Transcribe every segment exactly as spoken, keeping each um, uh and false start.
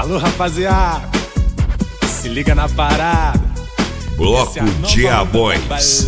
Alô, rapaziada, se liga na parada. Bloco Diabões.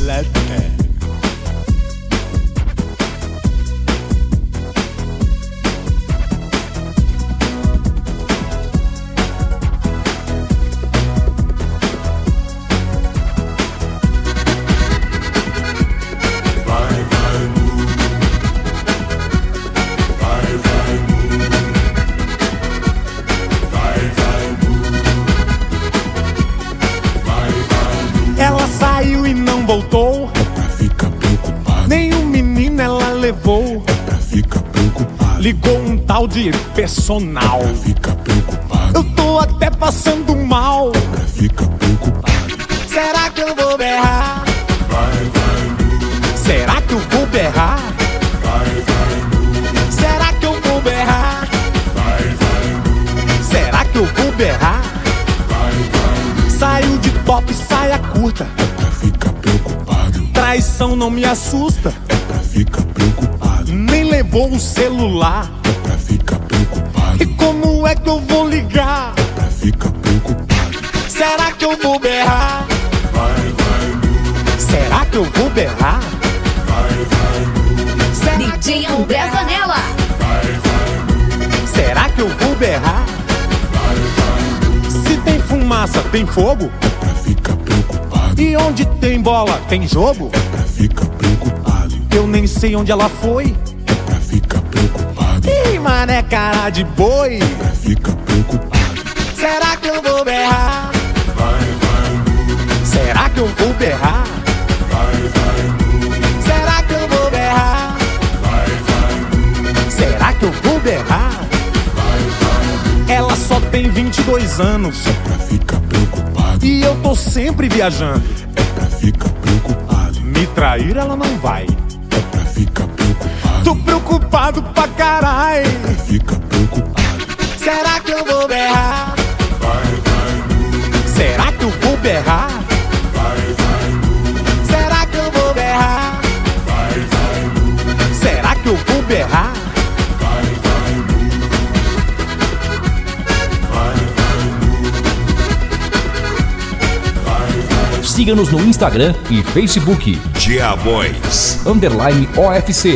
Ela saiu e não voltou. É pra ficar preocupado. Nenhum menino ela levou. É pra ficar preocupado. Ligou um tal de personal. É pra ficar preocupado. Eu tô até passando mal. É pra ficar preocupado. Será que eu vou berrar? Vai, vai, nu. Será que eu vou berrar? Vai, vai, nu. Será que eu vou berrar? Vai, vai, nu. Será que eu vou berrar? Vai, vai, nu. Saiu de top, saia curta. É pra ficar preocupado. Traição não me assusta. É pra ficar preocupado. Nem levou o celular. É pra ficar preocupado. E como é que eu vou ligar? É pra ficar preocupado. Será que eu vou berrar? Vai, vai, nu. Será que eu vou berrar? Vai, vai, nu. Será D J André Zanella. Vai, vai, nu. Será que eu vou berrar? Vai, vai, nu. Se tem fumaça, tem fogo? É pra ficar preocupado. E onde tem bola, tem jogo? É pra ficar preocupado. Eu nem sei onde ela foi. É pra ficar preocupado. Ih, mané, cara de boi. É pra ficar preocupado. Será que eu vou berrar? Vai, vai, nu. Será que eu vou berrar? Vai, vai, nu. Será que eu vou berrar? Vai, vai, nu. Será que eu vou berrar? Vai, vai, nu. Ela só tem vinte e dois anos. É pra ficar preocupado. E eu tô sempre viajando. É pra ficar preocupado. Me trair ela não vai. É pra ficar preocupado. Tô preocupado pra carai. É pra ficar preocupado. Será que eu vou berrar? Vai, vai, nu. Será que eu vou berrar? Vai, vai, nu. Será que eu vou berrar? Vai, vai, nu. Será que eu vou berrar? Vai, vai, nu. Vai, vai, nu. Vai, vai. Siga-nos no Instagram e Facebook, Diabões. underline O F C.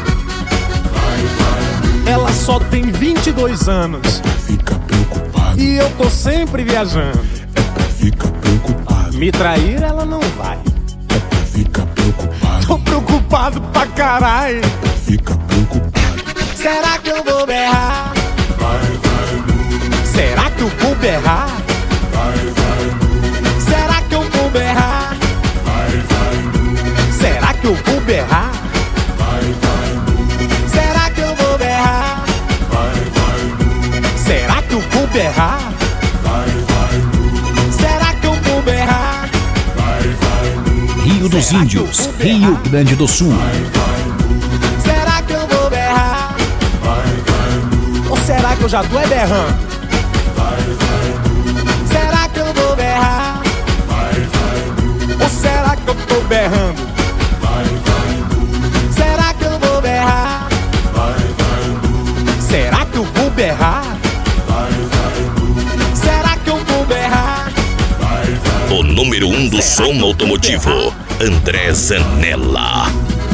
Ela só tem vinte e dois anos. Pra ficar preocupado. E eu tô sempre viajando. É pra ficar preocupado. Me trair ela não vai. É pra ficar preocupado. Tô preocupado pra carai. É pra ficar preocupado. Será que eu vou berrar? Vai, vai, nu. Será que eu vou berrar? Vai, vai, nu. Será que eu vou berrar? Vai, vai, nu. Será que eu vou berrar? Vai, vai, nu. Será que eu vou berrar? Vai, vai, nu. Será que eu vou berrar? Vai, vai, nu. Será que eu vou berrar? Vai, vai, nu. Rio dos Índios, Rio Grande do Sul. Será que eu vou berrar? Vai, vai, nu. Ou será que eu já tô é berrando? Vai, vai, nu. Será que eu vou berrar? Vai, vai, nu. Ou será que eu tô berrando? Vai, vai, nu. Será que eu vou berrar? Vai, vai, nu. Será que eu vou berrar? Vai, vai, nu. Será que eu vou berrar? Vai, vai, O número um do som automotivo, André Zanella.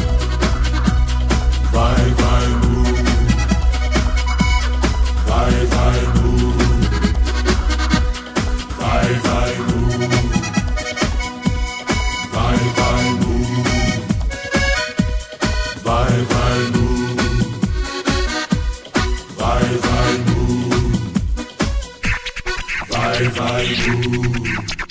vai, vai, nu. Vai, vai, nu. Vai, vai, nu. Vai, vai, nu. Vai, vai, nu. Vai, vai, nu. Vai, vai, nu.